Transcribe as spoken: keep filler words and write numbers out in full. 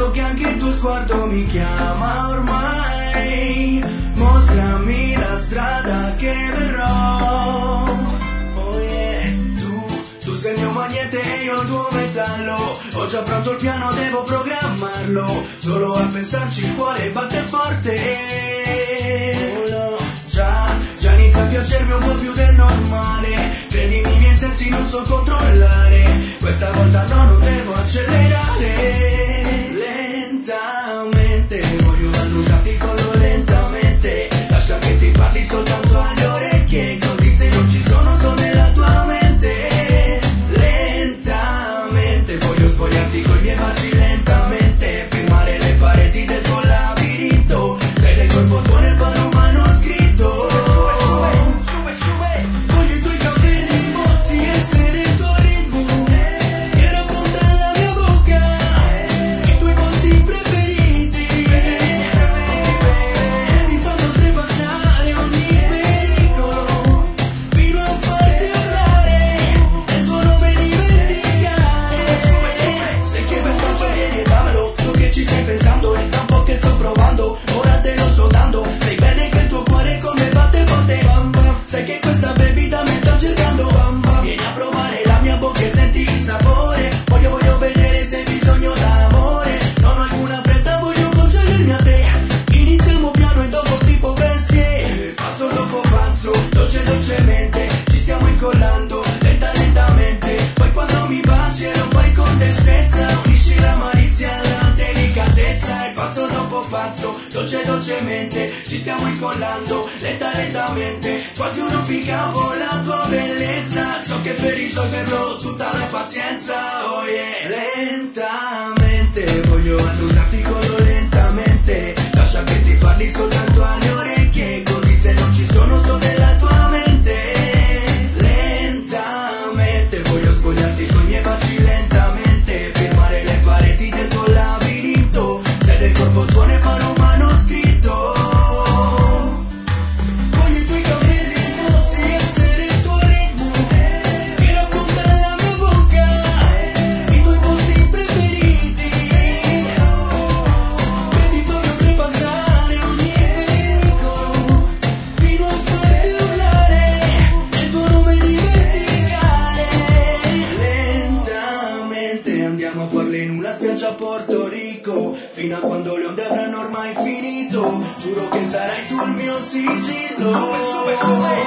sento che anche il tuo sguardo mi chiama ormai. Mostrami la strada che verrò. Oh yeah, tu, tu sei il mio magnete e io il tuo metallo. Ho già pronto il piano, devo programmarlo. Solo a pensarci il cuore batte forte. Oh no, già, già inizia a piacermi un po' più del normale. Credimi, i miei sensi non so controllare. Questa volta no, non devo accelerare. Lentamente, voglio annusarti collo lentamente. Lascia che ti parli soltanto alle orecchie, così se non ci sono sto nella tua mente. Lentamente, voglio spogliarti coi miei baci lentamente. Firmare le pareti del tuo labirinto. Sei del corpo tuo nel vano manoscritto. Sube, sube, sube, voglio i tuoi capelli mossi, essere il tuo ritmo che racconta la mia bocca, i tuoi posti preferiti e mi fanno oltrepassare ogni pericolo fino a farti urlare il tuo nome dimenticare. Se che questo gioco vieni, dammelo, so che ci stai pensando, è da un po' che sto provando, ora te lo sto dando. Sai bene che il tuo cuore come batte forte, bam bam. Sai che questa bevita mi sta cercando, bam bam. Vieni a provare la mia bocca e senti il sapore. Voglio, voglio vedere se hai bisogno d'amore. Non ho alcuna fretta, voglio concedermi a te. Iniziamo piano e dopo tipo bestie. Passo dopo passo, dolce dolcemente, ci stiamo incollando lenta lentamente. Poi quando mi baci e lo fai con destrezza, unisci la malizia alla delicatezza. E passo dopo passo, dolce dolcemente, ci stiamo incollando lenta lentamente. Quasi un rompicapo la tua bellezza. So che per risolverlo tutta la pazienza. Oh yeah, lentamente, voglio annusarti collo lentamente. Lascia che ti parli soltanto alle orecchie, così se non ci sono sto nella tua mente. Lentamente, voglio spogliarti con i miei baci lentamente. Firmare le pareti del tuo labirinto. Sei del corpo tuo ne farò manoscritto. Voglio i tuoi capelli mossi, essere il tuo ritmo che racconta la mia bocca, i tuoi posti preferiti che mi fanno oltrepassare ogni pericolo fino a farti urlare il tuo nome dimenticare. Lentamente andiamo a farle in una spiaggia a Porto Rico, fino a quando le onde avranno ormai finito. Giuro che sarai tu il mio sigillo. Sube, sube, sube.